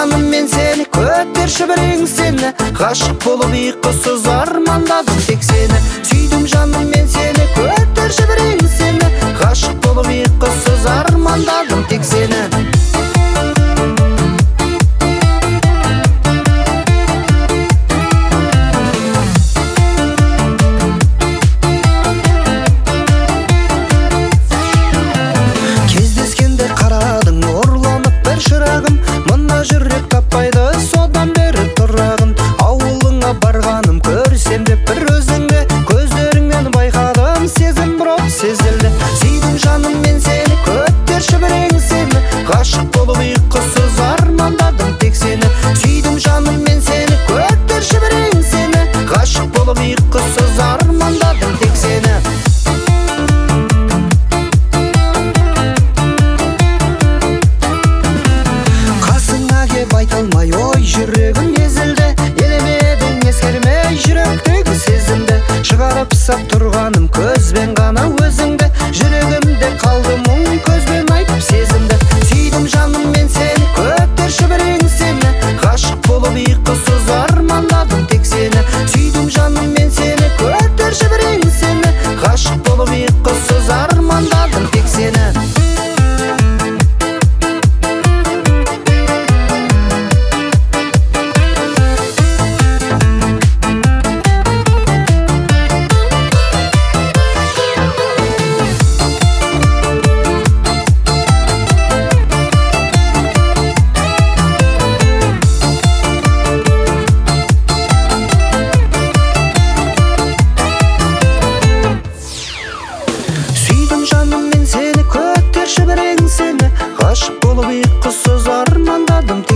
жаным мен сені, көтерші бір еңсені, ғашық болып ұйқысыз армандадым тек сені. Сүйдім жаным мен сені, көтерші бір еңсені, ғашық болып ұйқысыз армандадым тек сені. Шырағым, мына жүрек таппайды содан бері тұрағын. Ауылыңа барғаным көрсем деп бір өзіңді, көздеріңнен байқадым сезім бір от сезілді. Сүйдім жаным мен сені, көтерші бір еңсені, ғашық болып ұйқысыз армандадым тек сені. Сүйдім жаным мен сені, көтерші бір еңсені, ғашық болып ұйқысыз армандадым тек сені. Айтылмай ой жүрегім езілді, елемедің ескермей жүректегі сезімді. Шығарып сап тұрғаным көзбен ғана өзіңді, жүрегімде қалды мұң көзбен айтып сезімді. Сүйдім жаным мен сені, көтерші бір еңсені, ғашық болып ұйқысыз армандадым тек сені. Сүйдім жаным мен сені, көтерші бір еңсені, ғашық болып ұйқысыз армандадым тек сені. Жаным мен сені, көтерші бір еңсені, ғашық болып ұйқысыз армандадым.